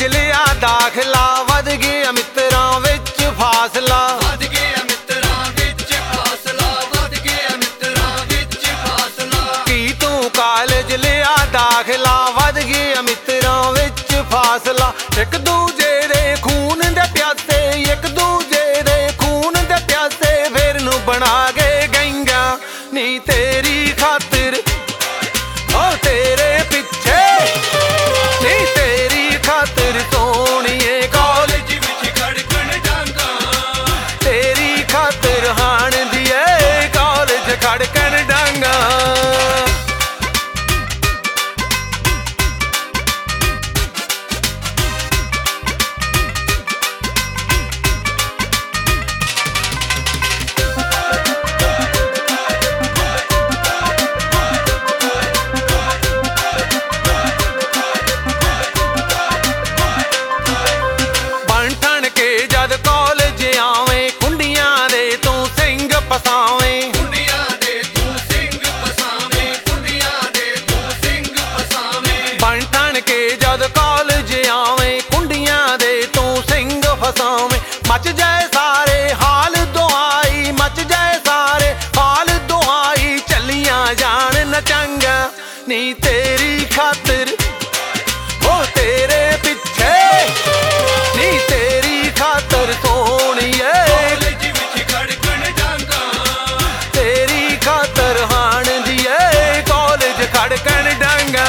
ਲਿਆ ਦਾਖਲਾ ਵਧ ਗਿਆ ਮਿੱਤਰਾਂ ਵਿੱਚ ਫਾਸਲਾ ਵਧ ਗਿਆ ਮਿੱਤਰਾਂ ਵਿੱਚ ਫਾਸਲਾ ਵਧ ਗਿਆ ਮਿੱਤਰਾਂ ਵਿੱਚ ਫਾਸਲਾ ਕੀ ਤੂੰ ਕਾਲਜ ਲਿਆ ਦਾਖਲਾ ਵਧ ਗਿਆ ਮਿੱਤਰਾਂ ਵਿੱਚ ਫਾਸਲਾ ਇੱਕ ਦੂਜੇ ਦੇ ਖੂਨ ਦੇ ਪਿਆਸੇ ਇੱਕ ਦੂਜੇ ਦੇ ਖੂਨ ਦੇ ਪਿਆਸੇ ਫਿਰ ਨੂੰ ਬਣਾ ਕੇ ਗਈਆਂ ਨੀ ਤੇਰੀ ਖਾਤਰ ਓ ਤੇਰੇ ਪਿੱਛੇ ਨੀ ਤੇਰੀ ਖਾਤਰ ਸੋਹਣੀਏ ਕਾਲਜ ਵਿੱਚ ਖੜਕਣ ਡਾਂਗਾ ਤੇਰੀ ਖਾਤਰ ਹਾਣਦੀ ਏ ਕਾਲਜ ਖੜਕਣ ਡਾਂਗਾ ਪਸਾਵੇਂ ਕੁੰਡੀਆਂ ਦੇ ਤੂੰ ਸਿੰਘ ਪਸਾਵੇਂ ਕੁੰਡੀਆਂ ਦੇ ਤੂੰ ਸਿੰਘ ਪਸਾਵੇਂ ਬਣ ਠਣ ਕੇ ਜਦ ਕਾਲਜ ਆਵੇਂ ਕੁੰਡੀਆਂ ਦੇ ਤੂੰ ਸਿੰਘ ਫਸਾਵੇਂ ਮਚ ਜਾਏ ਸਾਰੇ ਹਾਲ ਦੁਆਈ ਮਚ ਜਾਏ ਸਾਰੇ ਹਾਲ ਦੁਆਈ ਚੱਲੀਆਂ ਜਾਣ ਨਚੰਗਾ ਨੀ ਤੇਰੀ ਖਾਤਰ ਓ ਤੇਰੇ ਪਿੱਛੇ ਨੀ ਤੇਰੀ ਖਾਤਰ ਸੋਹਣੀਏ ਖਾਤਰ ਹਾਣਦੀ ਏ ਕਾਲਜ ਖੜਕਣ ਡਾਂਗਾ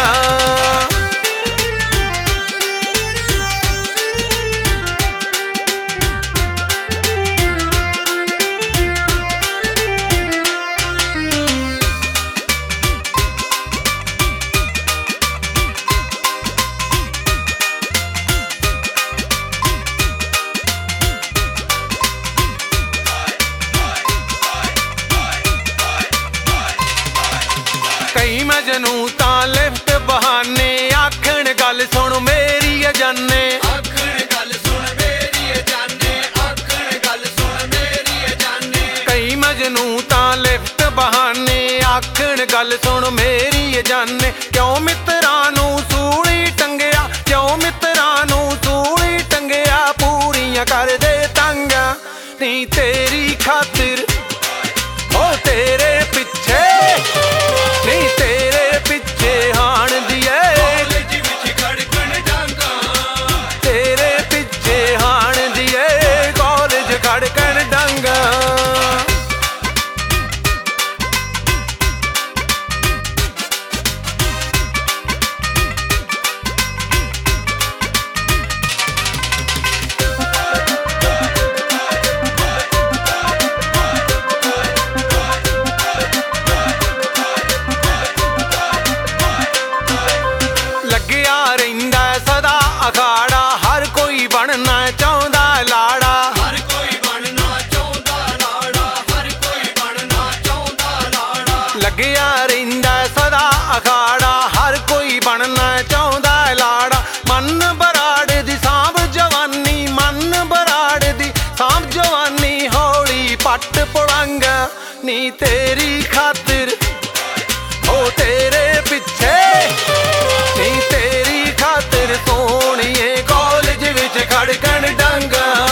ਕਈ ਮਜਨੂ ਤਾਂ ਲਿਫਟ ਬਹਾਨੇ ਆਖਣ ਗੱਲ ਸੁਣ ਮੇਰੀ ਅਜਾਨੇ ਆਖਣ ਗੱਲ ਸੁਣ ਮੇਰੀ ਅਜਾਨੇ ਆਖਣ ਗੱਲ ਸੁਣ ਮੇਰੀ ਅਜਾਨੇ ਕਈ ਮਜਨੂ ਤਾਂ ਲਿਫਟ ਬਹਾਨੇ ਆਖਣ ਗੱਲ ਸੁਣ ਮੇਰੀ ਅਜਾਨੇ ਕਿਉਂ ਮਿੱਤਰਾਂ ਨੂੰ ਸੂਲੀ ਟੰਗਿਆ ਕਿਉਂ ਮਿੱਤਰਾਂ ਨੂੰ ਸੂਲੀ ਟੰਗਿਆ ਪੂਰੀਆਂ ਕਰਦੇ ਤੰਗਾ ਨੀ ਤੇਰੀ ਖਾਤਰ ਓ ਤੇਰੇ ਪਿੱਛੇ ਨੀ ਤੇਰੇ ਪਿੱਛੇ ਹਾਣਦੀ ਏ ਕਾਲਜ ਵਿੱਚ ਖੜਕਣ ਡਾਂਗਾ ਤੇਰੇ ਪਿੱਛੇ ਹਾਣਦੀ ਏ ਕਾਲਜ ਖੜਕਣ ਡਾਂਗਾ ਅਖਾੜਾ ਹਰ ਕੋਈ ਬਣਨਾ ਚਾਹੁੰਦਾ ਲਾੜਾ ਹਰ ਕੋਈ ਬਣਨਾ ਚਾਹੁੰਦਾ ਲਾੜਾ ਹਰ ਕੋਈ ਬਣਨਾ ਚਾਹੁੰਦਾ ਲਾੜਾ ਲੱਗਿਆ ਰਹਿੰਦਾ ਸਦਾ ਅਖਾੜਾ ਹਰ ਕੋਈ ਬਣਨਾ ਚਾਹੁੰਦਾ ਲਾੜਾ ਮਨ ਬਰਾੜ ਦੀ ਸਾਂਭ ਜਵਾਨੀ ਮਨ ਬਰਾੜ ਦੀ ਸਾਂਭ ਜਵਾਨੀ ਹੌਲੀ ਪੱਟ ਪੁੜਾਂਗਾ ਨੀ ਤੇਰੀ ਖਾਤਰ ਓ ਤੇਰੇ ਪਿੱਛੇ ਨੀ ਤੇਰੀ ਖਾਤਰ ਸੋਹਣੀਏ ਕਾਲਜ ਵਿੱਚ ਖੜਕਣ ਡਾਂਗਾ